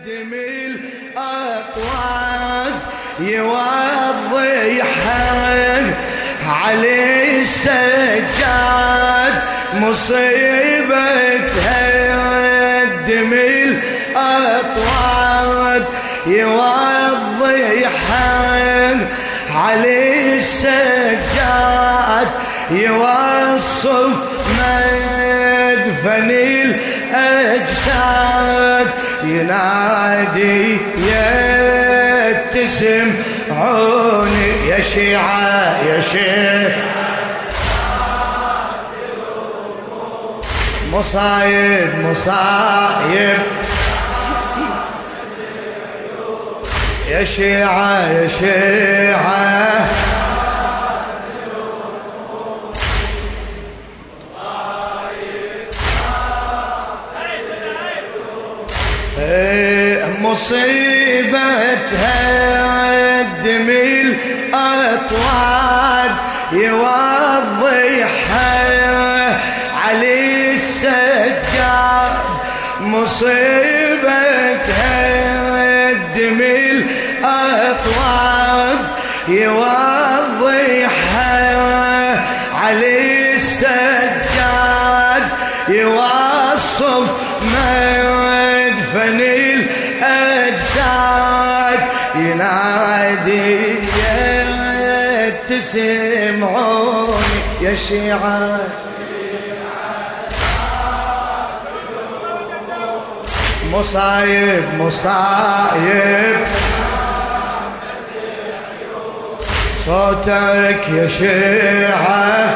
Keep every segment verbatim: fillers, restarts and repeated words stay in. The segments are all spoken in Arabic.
يقدم الأطواد يوضيحها علي السجاد مصيبتها يقدم الأطواد يوضيحها علي السجاد يوصف مدفن الأجساد ينادي يتسم عوني يا شيعة يا شيعة مصايب مصايب يا شيعة يا شيعة مصيبتها يقدم الأطواد يوضيحها علي السجاد مصيبتها يقدم الأطواد يوضيحها علي السجاد يوصف مدفن الأجساد ينادي يتسم عوني يا شيعة مصايب مصايب صوتك يا شيعة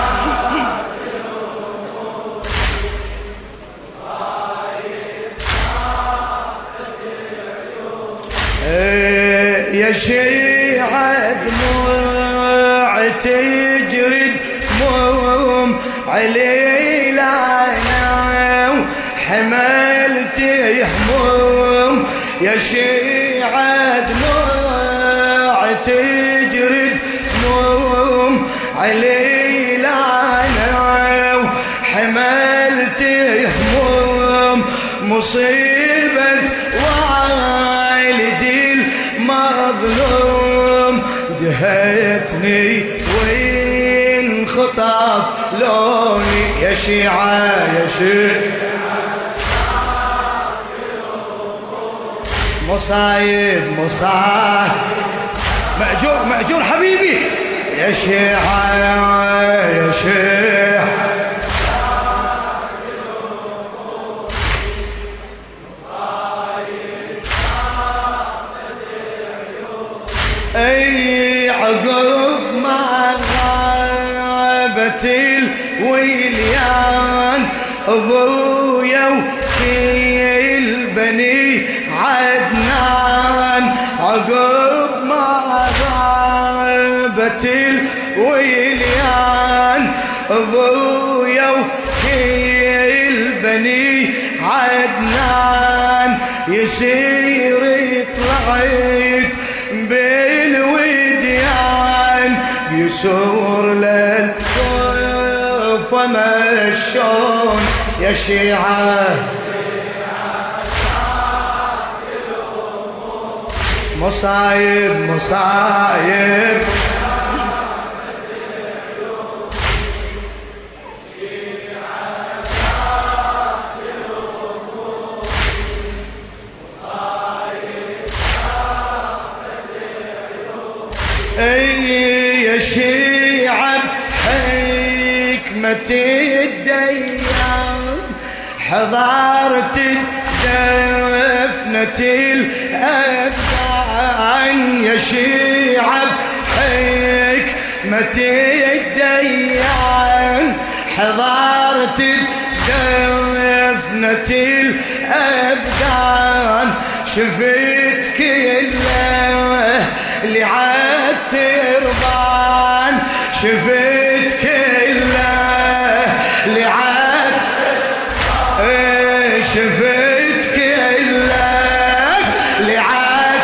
يا شيعة دموع تجري دموم علي لعنة وحملت هموم يا شيعة دموع تجري دموم علي لعنة وحملت هموم مصيبة والدي المظلوم دهيتني وين خطف لوني يا شيعة يا شيعة مصايب مصايب مأجور مأجور حبيبي يا شيعة يا شيعة اي عقب ما غابت الوليان ابويا وفي البني عدنان عقب ما غابت الوليان ابويا وفي البني عدنان يسير طلعت بالوديان يسور للكوف مشون يا شيعة مصايب مصايب اي يا شيعة حكمة الديان حضارة دفنة الأبدان يا شيعة حكمة الديان حضارة دفنة الأبدان شفت كله اللي عالتربان شفت كله اللي عال شفت كله اللي عال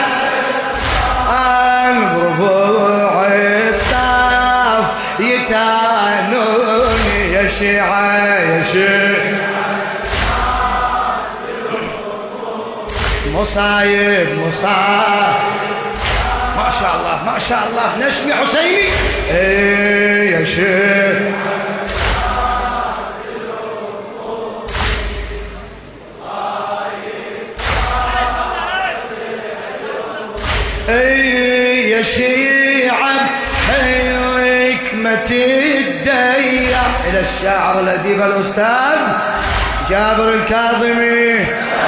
ربوع الطاف يتعنوني يا شيعة يا شيعة مصايب مصايب. ما شاء الله ما شاء الله. نشمي حسيني. ايه يا شيخ. ايه يا شيعة حكمة الدية. الى الشاعر الاديب الاستاذ جابر الكاظمي.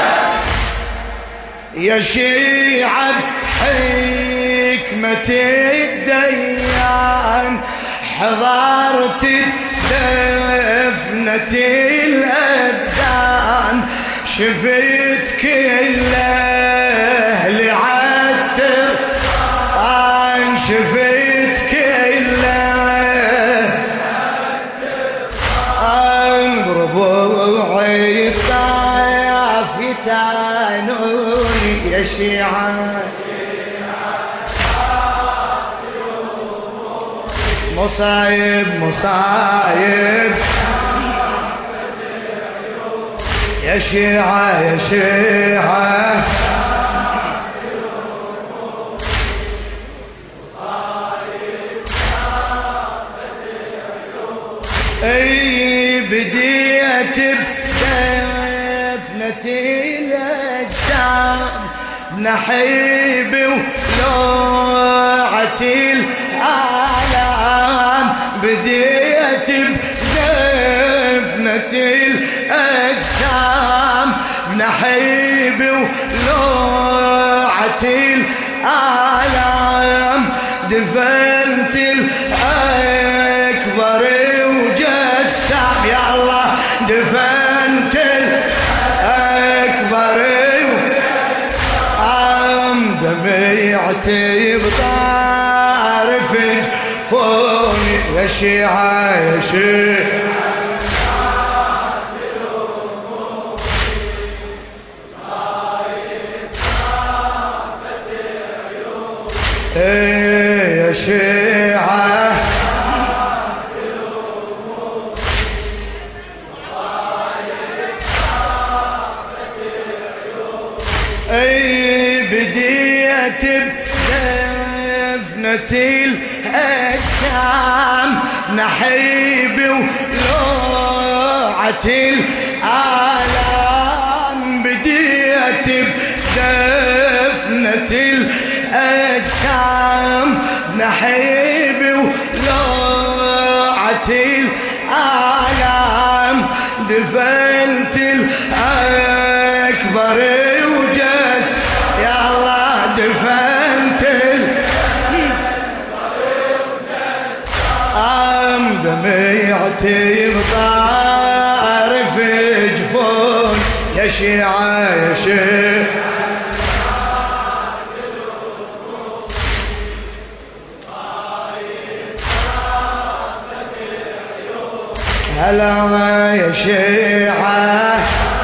يا شيعة حكمة الديان حضرت دفنة الأبدان شفت كل أهل عتر عن شفت كل عن بربوعي الطايف يتعنوني يا شيعة مصايب مصايب. يا شيعة يا شيعة اي بديت بدفنة الاجسام نحيب ولوعة العالم بديت بدفنة الأجسام نحيب ولوعة العالم دفنت الأكبر وجسام يا الله دفنت الأكبر وجسام دمعتي بطارف جفوني يا شيعة يا شيعة ايه يا شيعة ايه بديت بدفنة الأجسام نحيب ولوعة العالم بديت بدفنة الأجسام نحيب ولوعة العالم دفنت الأكبر وجس يا الله دفنت الأكبر دمعتي بطارف جفون يا شيعة يا شيعة هلا يا شيعة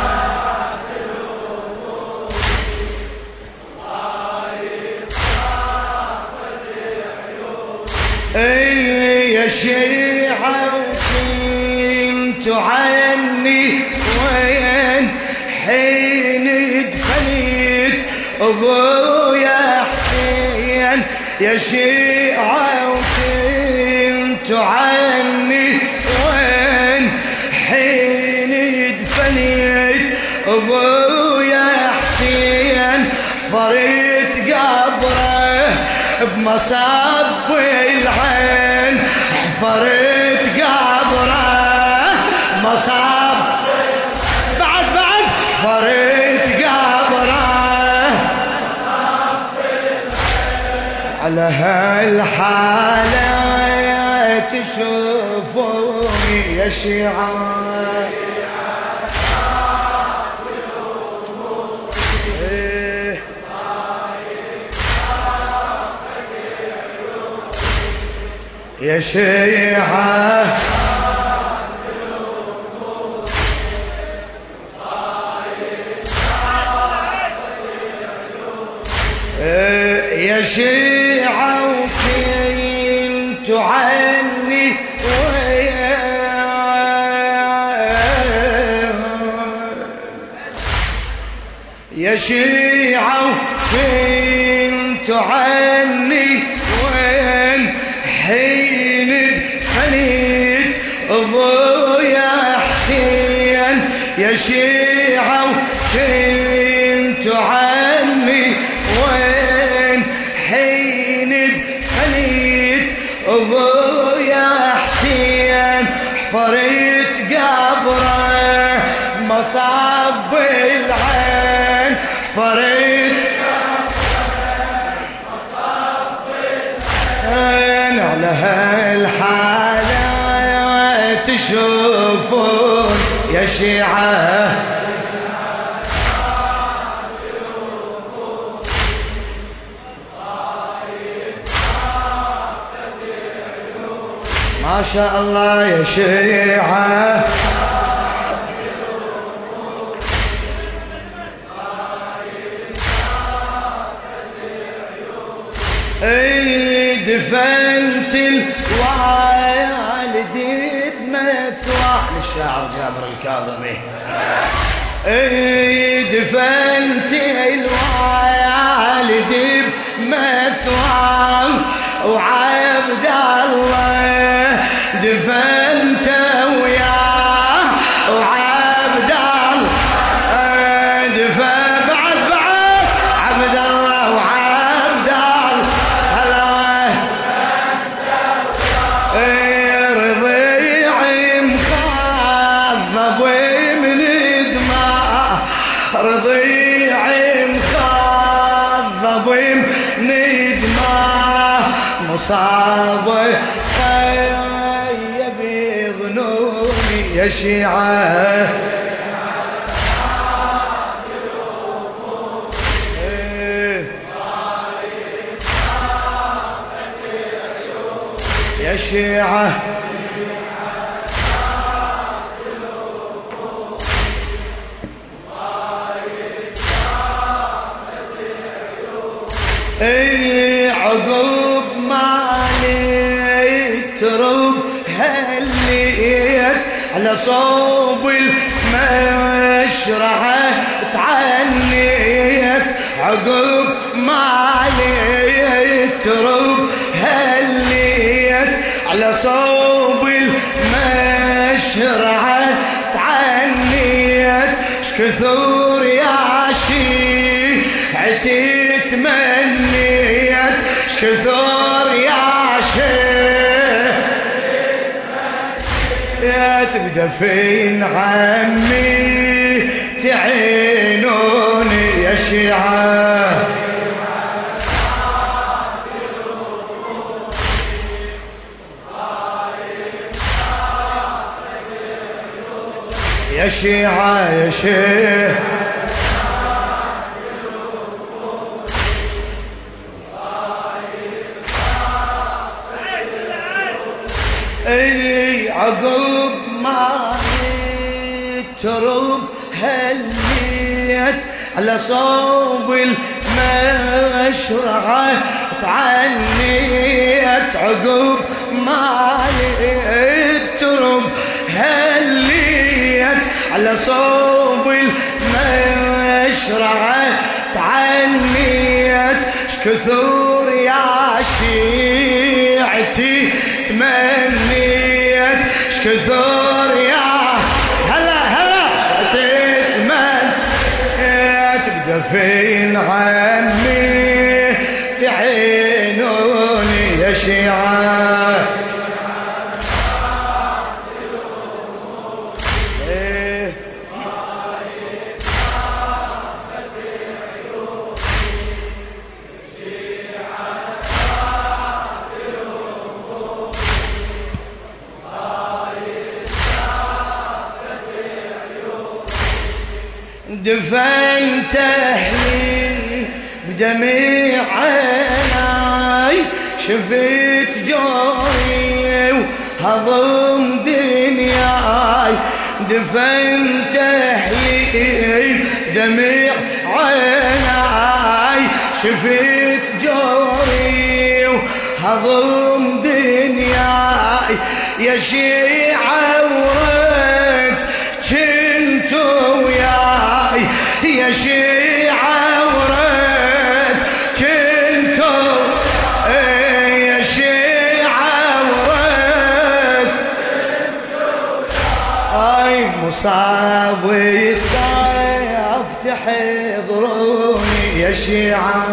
اي يا شيعة كنت عني وين حين دفنت ابويا حسين يا شيعة وكنت عني وين حين دفنت ابويا حسين فريت قبره بمصب العين حفرت قبره مصب بعد بعد حفرت قبره على هالحالة تشوفوني يا شيعة يا شيعة يا شيعة وكنت عني يا شيعة وفنتوا عني وين حين فنيت أبويا حسين يا شيعة وفنتوا عني وين حين فنيت أبويا حسين حفرت قبره مصاب العين حفرت مصاب العين على هالحالة تشوفون يا شيعة ما شاء الله يا شيعة اي دفنت الوالد بمثواه للشاعر جابر الكاظمي اي دفنت الوالد بمثواه وعبد الله دفنته وياه وعبد الله دفن بعد بعد عبد الله وعبد الله رضيع مخضب من دماء رضيع مخضب من دماء مصاب خيب ظنوني يا شيعة يا شيعة اي عقب ما ترب هليت على صوب المشرعة تعنيت عقب ما ترب هليت على صوب المشرعة تعنيت شكثور يا شيعتي تمنيت شكثور يا شيعتي بدفين عمي تعينوني يا شيعة يا شيعة يا شيعة اي عقب ما ترب هليت على صوب المشرعة تعنيت عقب ما ترب هليت على صوب المشرعة تعنيت شكثور يا شيعتي تمنيت شكثور يا هلا هلا تمنيت بدفين عمي تعينوني يا شيعة دفنت أهلي بدمع عيناي شفت جوعي وهضم دنياي دفنت أهلي دمع عيناي شفت جوعي وهضم دنياي يا شيعة ورد كنتو وياي يا شيعة مصاب الطاف تحضروني يا شيعة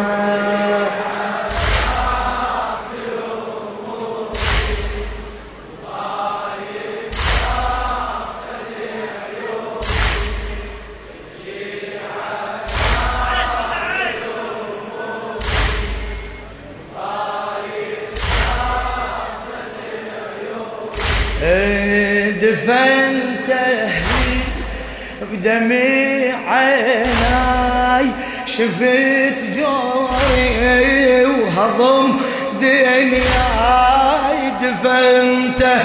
دفنته بدمي عيناي شفت جوري وهضم دنياي دفنته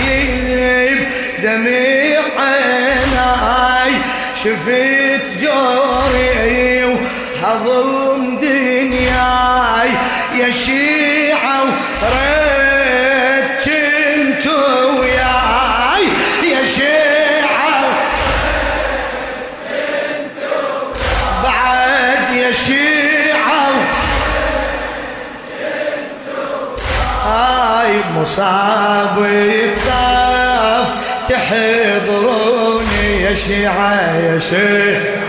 بدمي عيناي شفت جوري وهضم دنياي يا شيعة وريت كنتو وياي يا شيعة بعد يا شيعة هاي مصاب الطاف تحضروني يا شيعة يا شيعة